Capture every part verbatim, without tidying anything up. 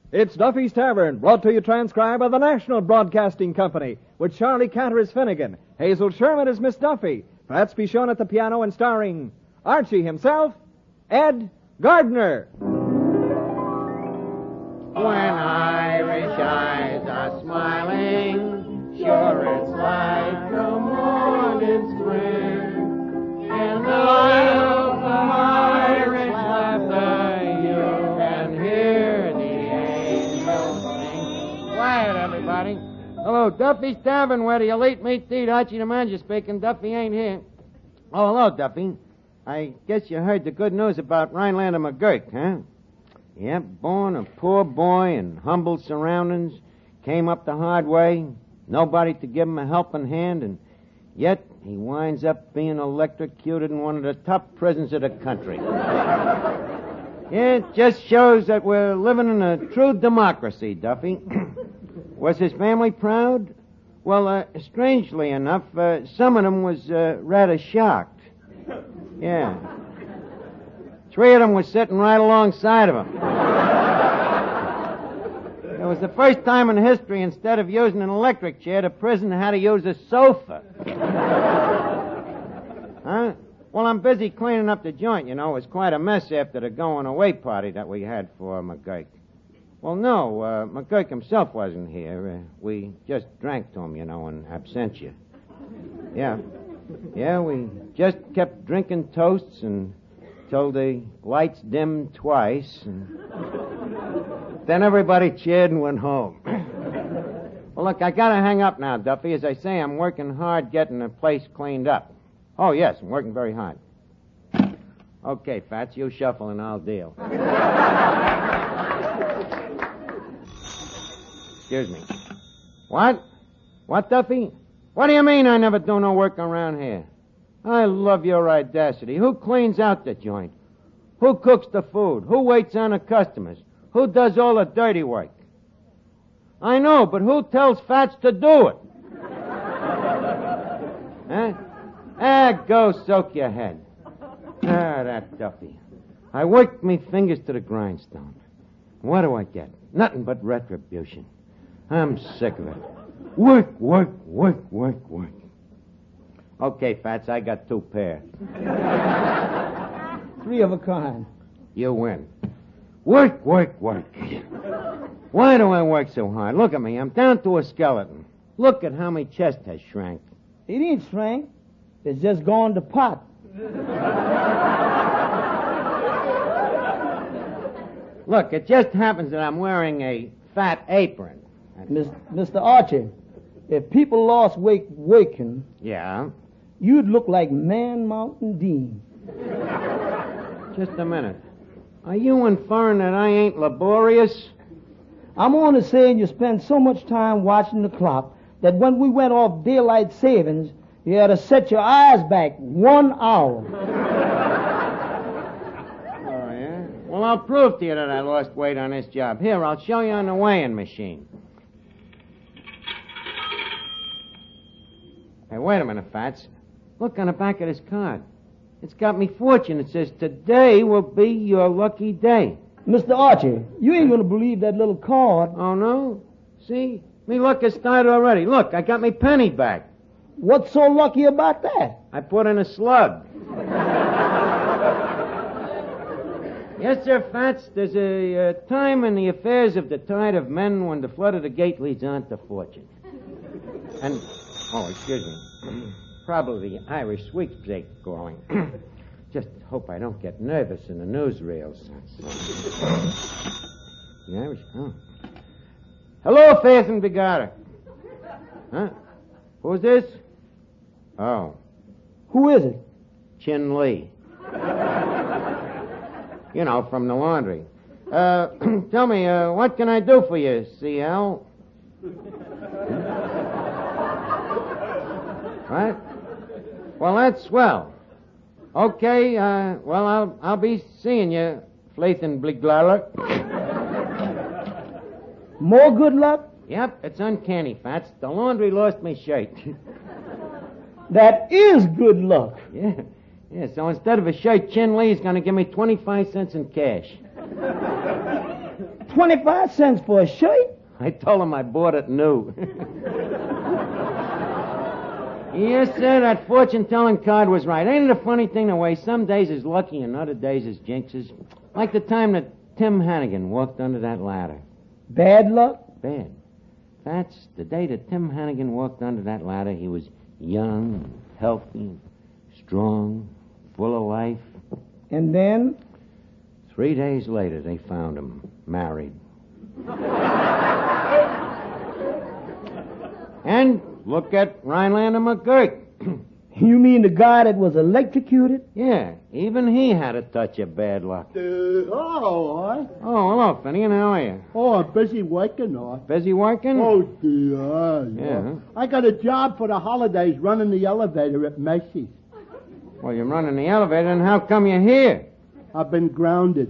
It's Duffy's Tavern, brought to you transcribed by the National Broadcasting Company, with Charlie Cantor as Finnegan, Hazel Sherman as Miss Duffy, Fats Pichon at the piano, and starring Archie himself, Ed Gardner. When Irish eyes are smiling, sure it's like the morning spring. In the isle of Irish laughter, you can hear the angels sing. Quiet, everybody. Hello, Duffy's Tavern, where the elite meat eat. Archie the manager speaking. Duffy ain't here. Oh, hello, Duffy. I guess you heard the good news about Rhinelander McGurk, huh? Yep, born a poor boy in humble surroundings, came up the hard way, nobody to give him a helping hand, and yet he winds up being electrocuted in one of the top prisons of the country. It just shows that we're living in a true democracy, Duffy. Was his family proud? Well, uh, strangely enough, uh, some of them was uh, rather shocked. Yeah. Three of them was sitting right alongside of him. It was the first time in history, instead of using an electric chair, the prison had to use a sofa. Huh? Well, I'm busy cleaning up the joint, you know. It was quite a mess after the going-away party that we had for McGurk. Well, no, uh, McGurk himself wasn't here. Uh, we just drank to him, you know, in absentia. Yeah. Yeah, we just kept drinking toasts and... till the lights dimmed twice, and then everybody cheered and went home. Well, look, I gotta hang up now, Duffy. As I say, I'm working hard getting the place cleaned up. Oh, yes, I'm working very hard. Okay, Fats, you shuffle and I'll deal. Excuse me. What? What, Duffy? What do you mean I never do no work around here? I love your audacity. Who cleans out the joint? Who cooks the food? Who waits on the customers? Who does all the dirty work? I know, but who tells Fats to do it? Huh? Ah, go soak your head. Ah, that Duffy. I worked me fingers to the grindstone. What do I get? Nothing but retribution. I'm sick of it. Work, work, work, work, work. Okay, Fats, I got two pair. Three of a kind. You win. Work, work, work. Why do I work so hard? Look at me. I'm down to a skeleton. Look at how my chest has shrank. It ain't shrank. It's just gone to pot. Look, it just happens that I'm wearing a fat apron. Miss, Mister Archie, if people lost weight working... Yeah? You'd look like Man Mountain Dean. Just a minute. Are you inferring that I ain't laborious? I'm only saying you spend so much time watching the clock that when we went off daylight savings, you had to set your eyes back one hour. Oh, yeah? Well, I'll prove to you that I lost weight on this job. Here, I'll show you on the weighing machine. Hey, wait a minute, Fats. Look on the back of this card. It's got me fortune. It says, today will be your lucky day. Mister Archie, you ain't going to believe that little card. Oh, no? See? Me luck has started already. Look, I got me penny back. What's so lucky about that? I put in a slug. Yes, sir, Fats. There's a uh, time in the affairs of the tide of men when the flood of the gate leads on to fortune. And... Oh, excuse me. Probably the Irish sweepstake going. Just hope I don't get nervous in the newsreels. The Irish... Oh. Hello, Faith and Bigara. Huh? Who's this? Oh. Who is it? Chin Lee. You know, from the laundry. Uh, tell me, uh, what can I do for you, C L? What? Well, that's swell. Okay, uh, well, I'll I'll be seeing you, Flathen Bliglala. More good luck? Yep, it's uncanny, Fats. The laundry lost me shirt. That is good luck. Yeah, yeah. So instead of a shirt, Chin Lee's going to give me twenty-five cents in cash. twenty-five cents for a shirt? I told him I bought it new. Yes, sir, that fortune-telling card was right. Ain't it a funny thing the way some days is lucky and other days is jinxes? Like the time that Tim Hannigan walked under that ladder. Bad luck? Bad. That's the day that Tim Hannigan walked under that ladder. He was young, healthy, strong, full of life. And then? Three days later, they found him married. And look at Rhinelander McGurk. You mean the guy that was electrocuted? Yeah, even he had a touch of bad luck. Uh, hello, I. Oh, hello, Finnegan. How are you? Oh, I'm busy working, I. Busy working? Oh, dear. Yeah. I got a job for the holidays running the elevator at Macy's. Well, you're running the elevator, and how come you're here? I've been grounded.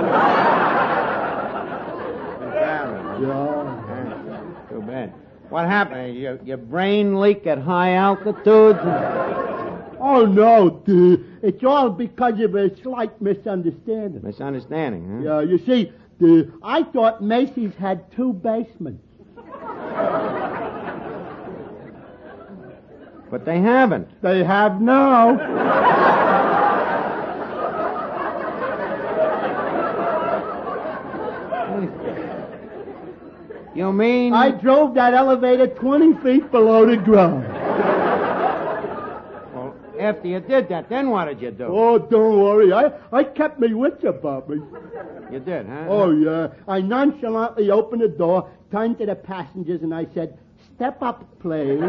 Yeah. Too bad. What happened? Your, your brain leak at high altitudes? Oh, no, dear. It's all because of a slight misunderstanding. Misunderstanding, huh? Yeah, you see, dear, I thought Macy's had two basements. But they haven't. They have now. You mean... I drove that elevator twenty feet below the ground. Well, after you did that, then what did you do? Oh, don't worry. I, I kept me wits about me. You did, huh? Oh, yeah. I nonchalantly opened the door, turned to the passengers, and I said, "Step up, please."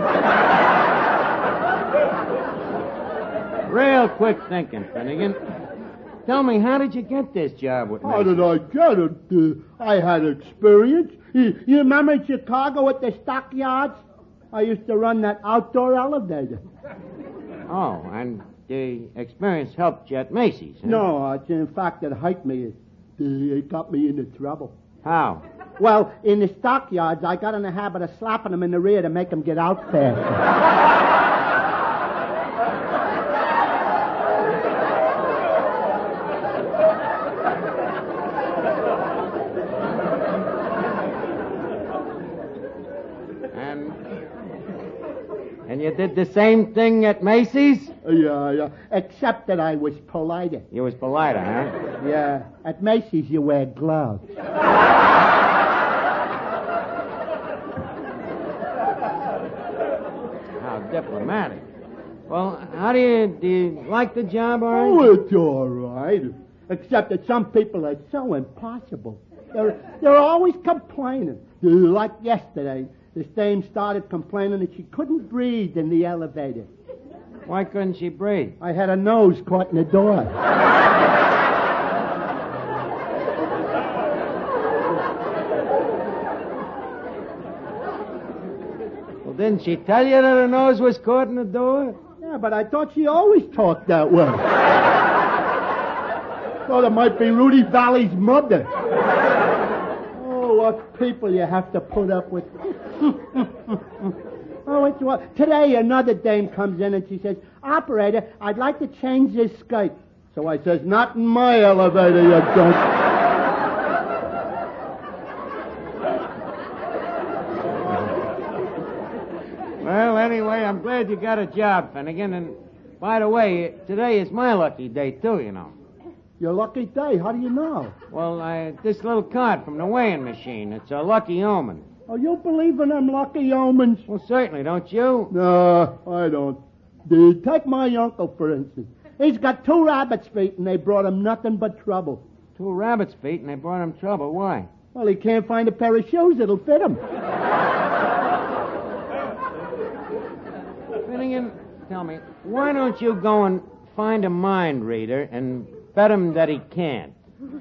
Real quick thinking, Finnegan. Tell me, how did you get this job with me? How did I get it? Uh, I had experience. You, you remember Chicago at the stockyards? I used to run that outdoor elevator. Oh, and the experience helped you at Macy's, huh? No, uh, in fact, it hurt me. It, uh, it got me into trouble. How? Well, in the stockyards, I got in the habit of slapping them in the rear to make them get out faster. And you did the same thing at Macy's? Yeah, yeah. Except that I was politer. You was politer, huh? Yeah. At Macy's, you wear gloves. How diplomatic. Well, how do you, do you like the job, all right? Oh, it's all right. Except that some people are so impossible. They're, they're always complaining. Like yesterday, this dame started complaining that she couldn't breathe in the elevator. Why couldn't she breathe? I had a nose caught in the door. Well, didn't she tell you that her nose was caught in the door? Yeah, but I thought she always talked that way. Thought it might be Rudy Valley's mother. Oh, what people you have to put up with. Oh, it's what? Today another dame comes in and she says, "Operator, I'd like to change this skirt." So I says, "Not in my elevator, you don't." Well, anyway, I'm glad you got a job, Finnegan. And by the way, today is my lucky day, too, you know. Your lucky day? How do you know? Well, I, this little card from the weighing machine, it's a lucky omen. Oh, you believe in them lucky omens? Well, certainly, don't you? No, I don't. Dude, take my uncle, for instance. He's got two rabbit's feet, and they brought him nothing but trouble. Two rabbit's feet, and they brought him trouble. Why? Well, he can't find a pair of shoes that'll fit him. Finnegan, tell me, why don't you go and find a mind reader and bet him that he can't?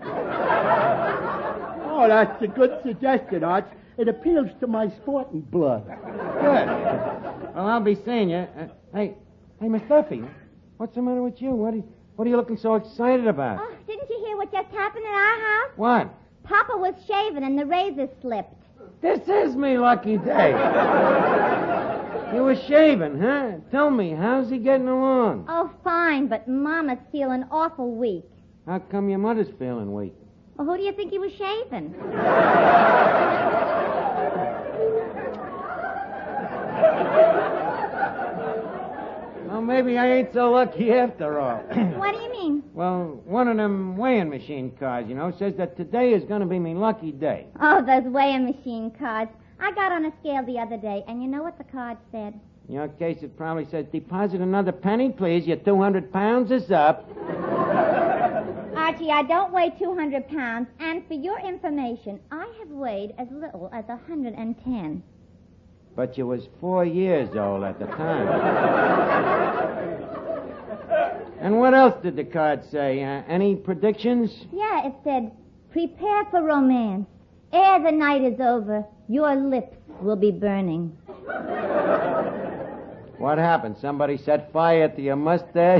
Oh, that's a good suggestion, Arch. It appeals to my sporting blood. Good. Well, I'll be seeing you. Uh, hey, hey, Miss Duffy, what's the matter with you? What are you, what are you looking so excited about? Oh, didn't you hear what just happened in our house? What? Papa was shaving and the razor slipped. This is me lucky day. You were shaving, huh? Tell me, how's he getting along? Oh, fine, but Mama's feeling awful weak. How come your mother's feeling weak? Well, who do you think he was shaving? Well, maybe I ain't so lucky after all. What do you mean? Well, one of them weighing machine cards, you know, says that today is going to be me lucky day. Oh, those weighing machine cards. I got on a scale the other day, and you know what the card said? In your case, it probably says, deposit another penny, please. Your two hundred pounds is up. Archie, I don't weigh two hundred pounds, and for your information, I have weighed as little as one hundred ten. But you was four years old at the time. And what else did the card say? Uh, any predictions? Yeah, it said, prepare for romance. Ere the night is over, your lips will be burning. What happened? Somebody set fire to your mustache?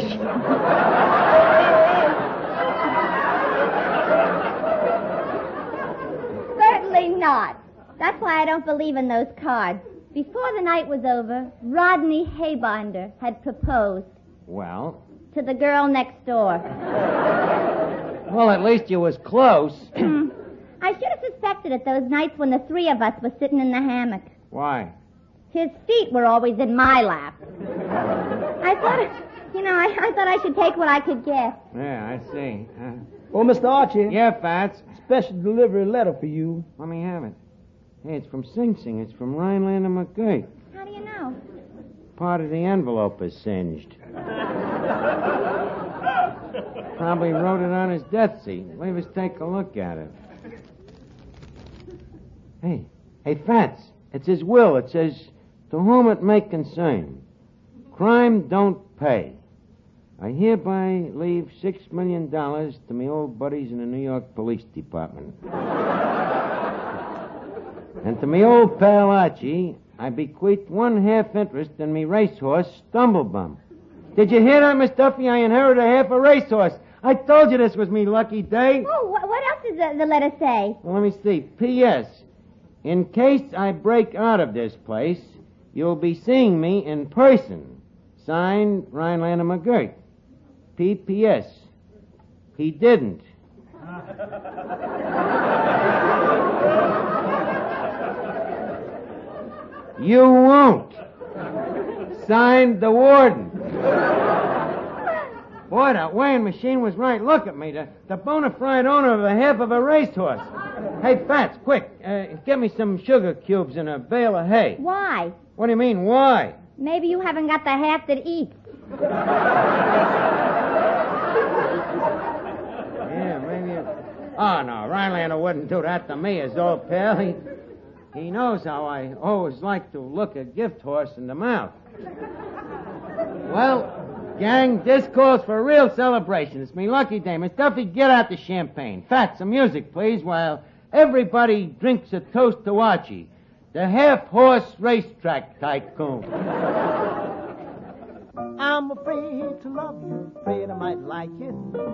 Certainly not. That's why I don't believe in those cards. Before the night was over, Rodney Haybinder had proposed. Well? To the girl next door. Well, at least you was close. I should have suspected it those nights when the three of us were sitting in the hammock. Why? His feet were always in my lap. I thought, you know, I, I thought I should take what I could get. Yeah, I see. Uh, Oh, Mister Archie. yeah, Fats. Special delivery letter for you. Let me have it. Hey, it's from Sing Sing. It's from Rhinelander McGurk. How do you know? Part of the envelope is singed. Probably wrote it on his death seat. Leave us take a look at it. Hey, hey, Fats. It's his will. It says, to whom it may concern, crime don't pay. I hereby leave six million dollars to my old buddies in the New York Police Department. And to me old pal Archie, I bequeath one half interest in me racehorse, Stumblebum. Did you hear that, Miss Duffy? I inherited a half a racehorse. I told you this was me lucky day. Oh, wh- what else does the, the letter say? Well, let me see. P S. In case I break out of this place, you'll be seeing me in person. Signed, Rhinelander McGurk. P P S. He didn't. You won't. Signed, the warden. Boy, that weighing machine was right. Look at me, the, the bona fide owner of a half of a racehorse. Hey, Fats, quick, uh, get me some sugar cubes and a bale of hay. Why? What do you mean, why? Maybe you haven't got the half that eats. Yeah, maybe it... Oh, no, Rhinelander wouldn't do that to me, his old pal. He, he knows how I always like to look a gift horse in the mouth. Well, gang, this calls for a real celebration. It's me lucky day. Miss Duffy, get out the champagne. Fat, some music, please, while everybody drinks a toast to Archie, the half-horse racetrack tycoon. I'm afraid to love you, afraid I might like it.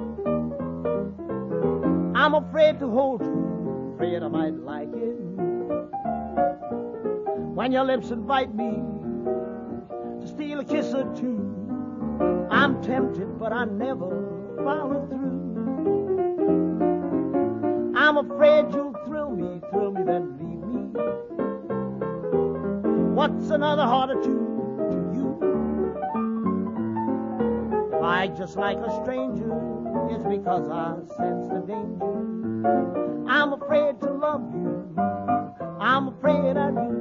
I'm afraid to hold you, afraid I might like it. When your lips invite me to steal a kiss or two, I'm tempted, but I never follow through. I'm afraid you'll thrill me, thrill me, then leave me. What's another heart or two to you? If I just like a stranger, it's because I sense the danger. I'm afraid to love you, I'm afraid I do.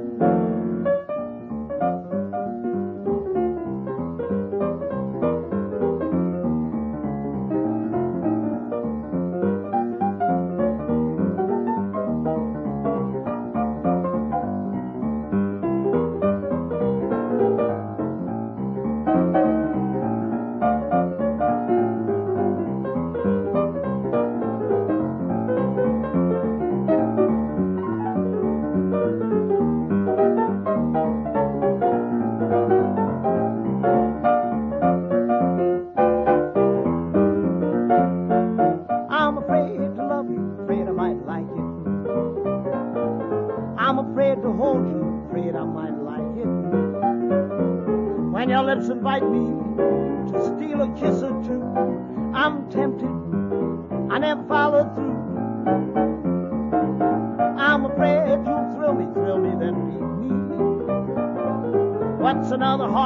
When your lips invite me to steal a kiss or two, I'm tempted, I never follow through.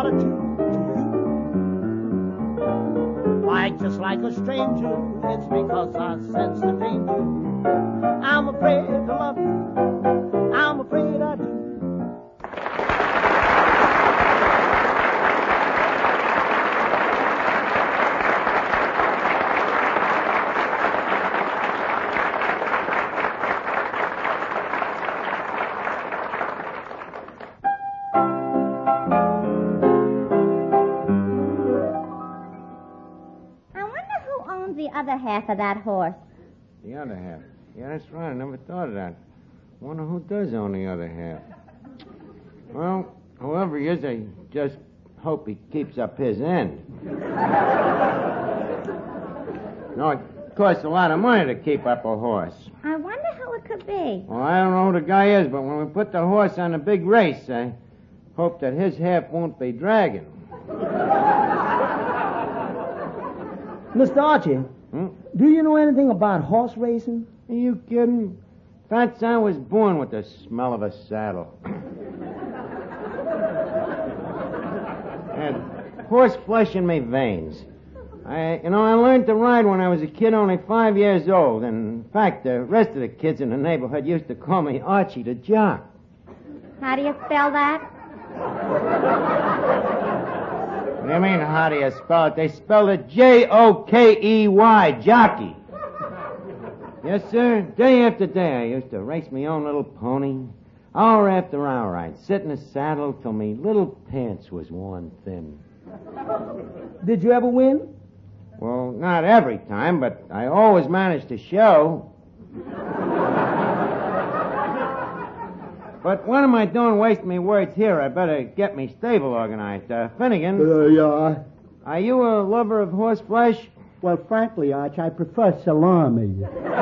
gratitude to you. Fight just like a stranger, it's because I sense the danger. I'm afraid to love you, I'm afraid I do. The other half of that horse. The other half? Yeah, that's right. I never thought of that. Wonder who does own the other half. Well, whoever he is, I just hope he keeps up his end. No, it costs a lot of money to keep up a horse. I wonder who it could be. Well, I don't know who the guy is, but when we put the horse on a big race, I hope that his half won't be dragging. Mister Archie, Hmm? do you know anything about horse racing? Are you kidding? Fats, I was born with the smell of a saddle. And horse flesh in my veins. I, you know, I learned to ride when I was a kid, only five years old. And in fact, the rest of the kids in the neighborhood used to call me Archie the Jock. How do you spell that? What do you mean, how do you spell it? They spelled it J O K E Y, jockey. Yes, sir. Day after day, I used to race my own little pony. Hour after hour, I'd sit in the saddle till me little pants was worn thin. Did you ever win? Well, not every time, but I always managed to show. But what am I doing wasting me words here? I better get me stable organized. Uh, Finnegan. Uh, yeah. Are you a lover of horse flesh? Well, frankly, Arch, I prefer salami.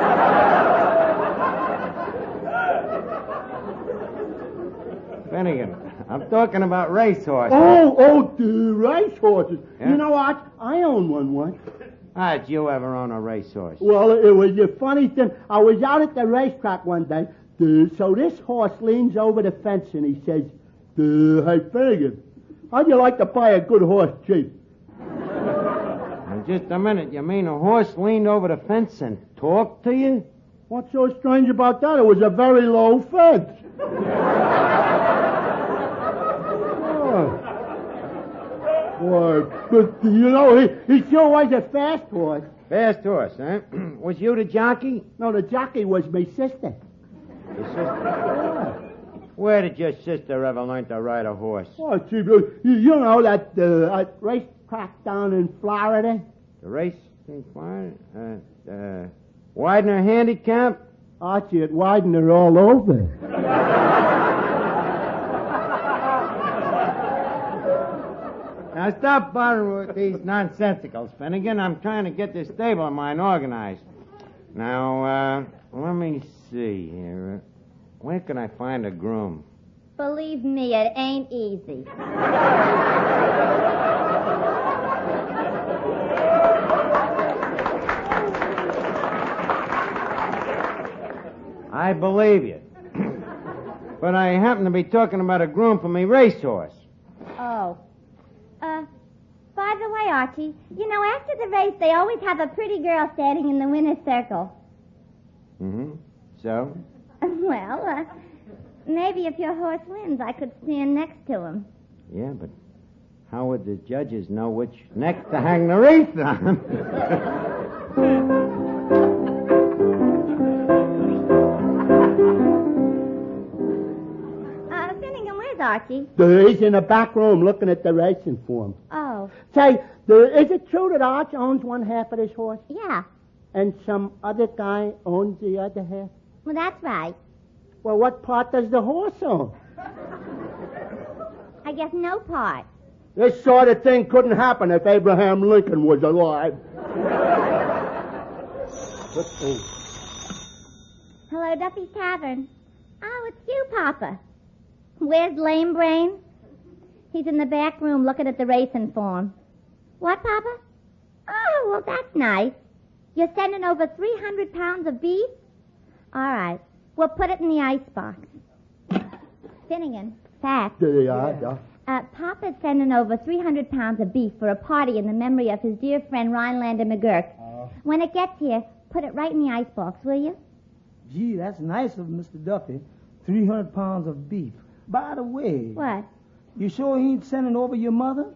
Finnegan, I'm talking about racehorses. Oh, oh, the race horses. Yeah? You know, Arch, I own one once. How'd you ever own a racehorse? Well, it was a funny thing. I was out at the racetrack one day. Uh, so this horse leans over the fence and he says, uh, hey, Finnegan, how'd you like to buy a good horse cheap? Now, just a minute. You mean a horse leaned over the fence and talked to you? What's so strange about that? It was a very low fence. oh. Boy, but, you know, he, he sure was a fast horse. Fast horse, huh? Was you the jockey? No, the jockey was my sister. Your sister? Where did your sister ever learn to ride a horse? Oh, gee, you, you know that uh, racetrack down in Florida? The race in Florida? Uh, uh, Widener Handicap? Archie, it Widener all over. Now stop bothering with these nonsensicals, Finnegan. I'm trying to get this stable of mine organized. Now, uh, let me see here. Where can I find a groom? Believe me, it ain't easy. I believe you. But I happen to be talking about a groom for me racehorse. Oh. Uh, by the way, Archie, you know, after the race, they always have a pretty girl standing in the winner's circle. Mm-hmm. So? Well, uh, maybe if your horse wins, I could stand next to him. Yeah, but how would the judges know which neck to hang the wreath on? uh, Finnegan, where's Archie? He's in the back room looking at the racing form. Oh. Say, is it true that Arch owns one half of this horse? Yeah. And some other guy owns the other half? Well, that's right. Well, what part does the horse own? I guess no part. This sort of thing couldn't happen if Abraham Lincoln was alive. Hello, Duffy's Tavern. Oh, it's you, Papa. Where's Lame Brain? He's in the back room looking at the racing form. What, Papa? Oh, well, that's nice. You're sending over three hundred pounds of beef? All right. We'll put it in the icebox. Finnegan, fat. Yeah, yeah. Uh, Papa's sending over three hundred pounds of beef for a party in the memory of his dear friend Rhinelander McGurk. Oh. When it gets here, put it right in the icebox, will you? Gee, that's nice of Mister Duffy. three hundred pounds of beef. By the way... What? You sure he ain't sending over your mother?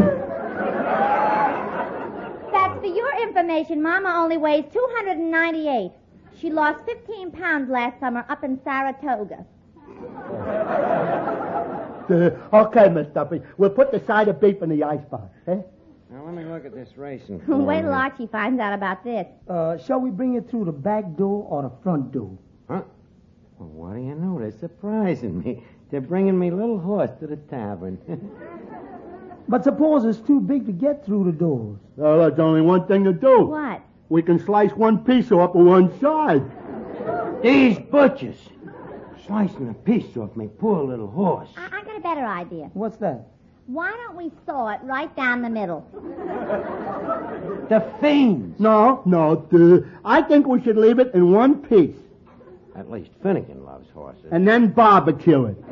That's for your information. Mama only weighs two hundred ninety-eight. She lost fifteen pounds last summer up in Saratoga. Uh, okay, Miss Duffy. We'll put the side of beef in the icebox, eh? Now, let me look at this racing Wait form till here. Archie finds out about this. Uh, shall we bring it through the back door or the front door? Huh? Well, what do you know? They're surprising me. They're bringing me little horse to the tavern. But suppose it's too big to get through the doors. Well, there's only one thing to do. What? We can slice one piece off of one side. These butchers slicing a piece off me poor little horse. I, I got a better idea. What's that? Why don't we saw it right down the middle? The fiends. No, no. Uh, I think we should leave it in one piece. At least Finnegan loves horses. And then barbecue it.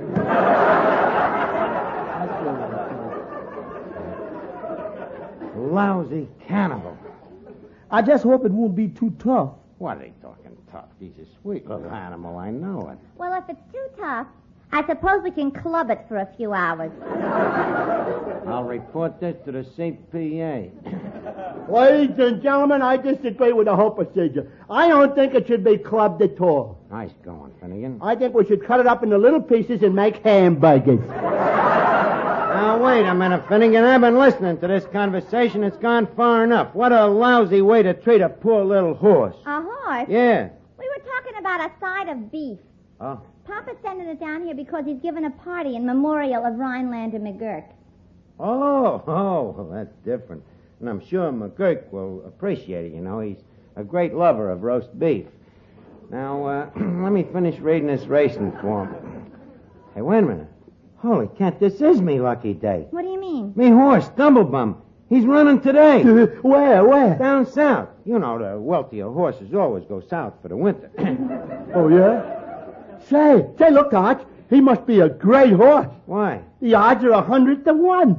Lousy cannibal. I just hope it won't be too tough. What are they talking tough? He's a sweet little animal, I know it. Well, if it's too tough, I suppose we can club it for a few hours. I'll report this to the C P A. Ladies and gentlemen, I disagree with the whole procedure. I don't think it should be clubbed at all. Nice going, Finnegan. I think we should cut it up into little pieces and make hamburgers. Now, wait a minute, Finnegan. I've been listening to this conversation. It's gone far enough. What a lousy way to treat a poor little horse. A horse? Yeah. We were talking about a side of beef. Oh. Papa's sending it down here because he's giving a party in memorial of Rhinelander McGurk. Oh, oh, well, that's different. And I'm sure McGurk will appreciate it, you know. He's a great lover of roast beef. Now, uh, let me finish reading this racing form. Hey, wait a minute. Holy cat, this is me lucky day. What do you mean? Me horse, Stumblebum. He's running today. Uh, where, where? Down south. You know, the wealthier horses always go south for the winter. Oh, yeah? Say, say, look, Arch. He must be a great horse. Why? The odds are a hundred to one.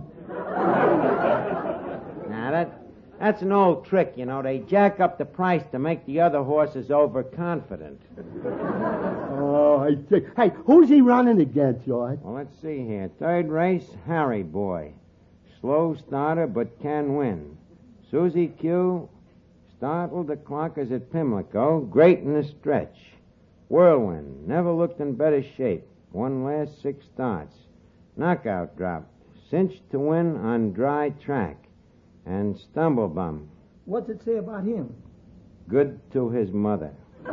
Now, that, that's an old trick, you know. They jack up the price to make the other horses overconfident. Oh, I see. Hey, who's he running against, George? Well, let's see here. Third race, Harry Boy. Slow starter, but can win. Susie Q. Startled the clockers at Pimlico. Great in the stretch. Whirlwind. Never looked in better shape. Won last six starts. Knockout drop. Cinched to win on dry track. And Stumblebum. What's it say about him? Good to his mother.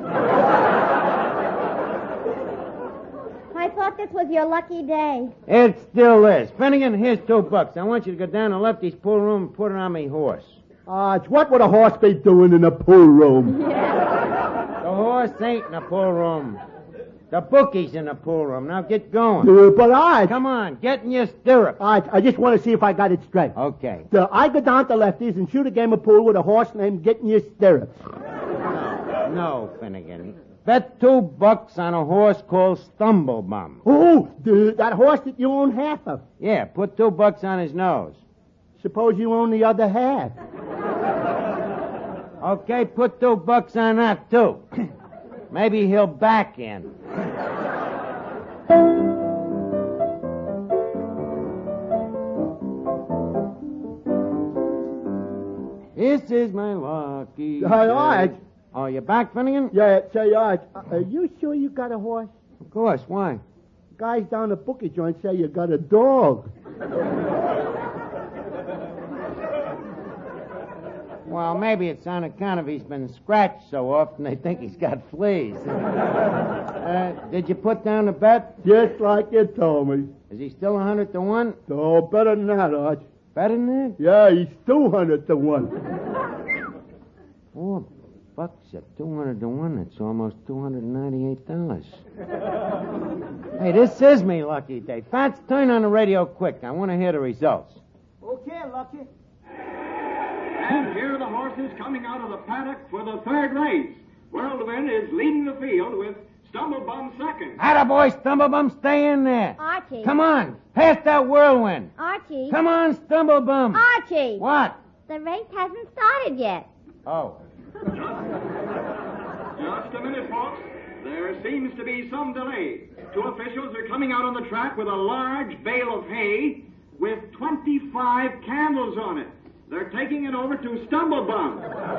I thought this was your lucky day. It still is. Finnegan, here's two bucks. I want you to go down to Lefty's pool room and put it on me horse. Arch, what would a horse be doing in a pool room? The horse ain't in the pool room. The bookie's in the pool room. Now get going. Uh, but Arch... Come on, get in your stirrups. Arch, I just want to see if I got it straight. Okay. So I go down to Lefty's and shoot a game of pool with a horse named Get in Your Stirrups. No, no, Finnegan. Bet two bucks on a horse called Stumblebum. Oh, the, that horse that you own half of. Yeah, put two bucks on his nose. Suppose you own the other half. Okay, put two bucks on that, too. Maybe he'll back in. This is my lucky Hey, day. Arch. Oh, you back, Finnegan? Yeah, say, Arch, uh, are you sure you got a horse? Of course. Why? Guys down the bookie joint say you got a dog. Well, maybe it's on account of he's been scratched so often they think he's got fleas. uh, did you put down the bet? Just like you told me. Is he still a hundred to one? Oh, better than that, Arch. Better than that? Yeah, he's two hundred to one. Four bucks at two hundred to one. That's almost two hundred ninety-eight dollars. Hey, this is me lucky day. Fats, turn on the radio quick. I want to hear the results. Okay, Lucky. And here are the horses coming out of the paddock for the third race. Whirlwind is leading the field with Stumblebum second. Attaboy, Stumblebum, stay in there. Archie. Come on, pass that whirlwind. Archie. Come on, Stumblebum. Archie. What? The race hasn't started yet. Oh. Just a minute, folks. There seems to be some delay. Two officials are coming out on the track with a large bale of hay with twenty-five candles on it. They're taking it over to Stumblebum.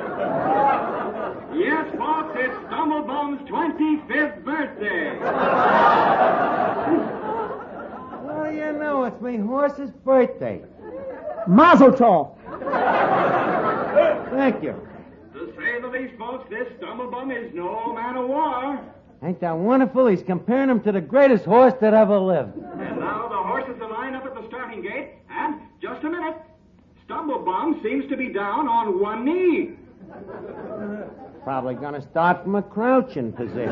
Yes, folks, it's Stumblebum's twenty-fifth birthday. Well, you know, it's my horse's birthday. Mazel tov. Thank you. To say the least, folks, this Stumblebum is no man of war. Ain't that wonderful? He's comparing him to the greatest horse that ever lived. And now the horses are lined up at the starting gate, and just a minute, Stumblebum seems to be down on one knee. Probably gonna start from a crouching position.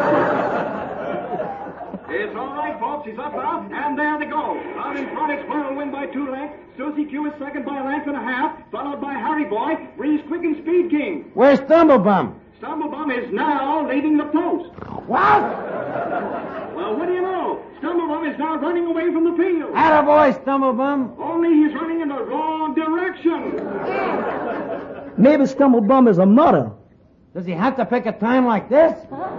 It's all right, folks. He's up now, and there they go. Out in front, it's Whirlwind by two lengths. Susie Q is second by a length and a half, followed by Harry Boy, Breeze Quick, and Speed King. Where's Stumblebum? Stumblebum is now leaving the post. What? Well, what do you know? Stumblebum is now running away from the field. Attaboy, Stumblebum. Only he's running in the wrong direction. Maybe Stumblebum is a mutter. Does he have to pick a time like this?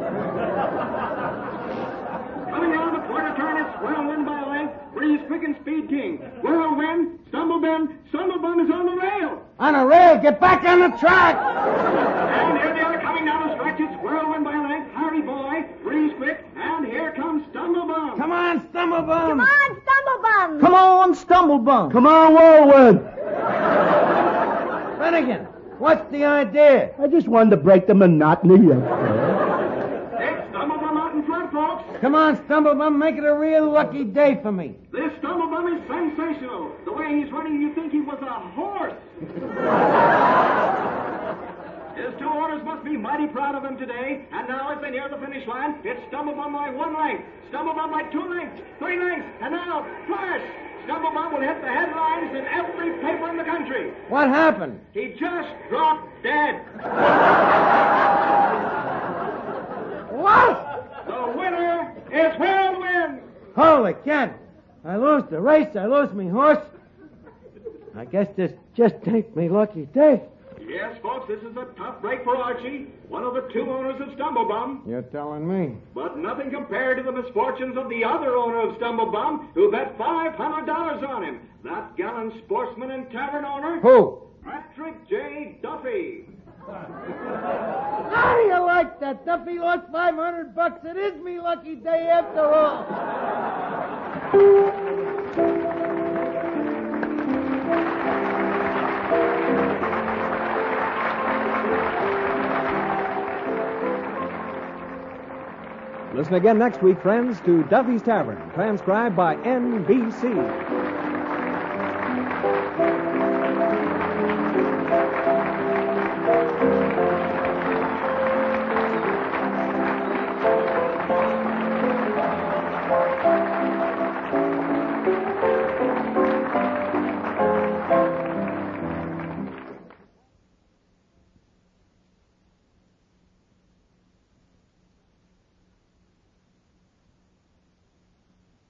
Coming out of the quarter turn, it's Whirlwind by a length, Breeze Quick, and Speed King. Whirlwind, Stumblebum, Stumblebum is on the rail. On a rail, get back on the track. And here they are coming down the stretch. It's Whirlwind by a length, Harry Boy, Breeze Quick, and here comes Stumblebum. Come on, Stumblebum. Come on, Stumblebum. Come on, Stumblebum. Come on, Whirlwind. Finnegan, what's the idea? I just wanted to break the monotony of It's Stumblebum out in front, folks. Come on, Stumblebum, make it a real lucky day for me. This Stumblebum is sensational. The way he's running, you'd think he was a horse. His two owners must be mighty proud of him today. And now, as they near the finish line, it's Stumblebum by one length, Stumblebum by two lengths, three lengths, and now, flash! Stumblebum will hit the headlines in every paper in the country. What happened? He just dropped dead. What? The winner is Whirlwind. Holy cat. I lose the race, I lose me horse. I guess this just ain't me lucky day. Yes, folks, this is a tough break for Archie, one of the two owners of Stumblebum. You're telling me. But nothing compared to the misfortunes of the other owner of Stumblebum, who bet five hundred dollars on him. That gallant sportsman and tavern owner, Who? Patrick J. Duffy. How do you like that? Duffy lost five hundred bucks. It is me lucky day after all. Listen again next week, friends, to Duffy's Tavern, transcribed by N B C.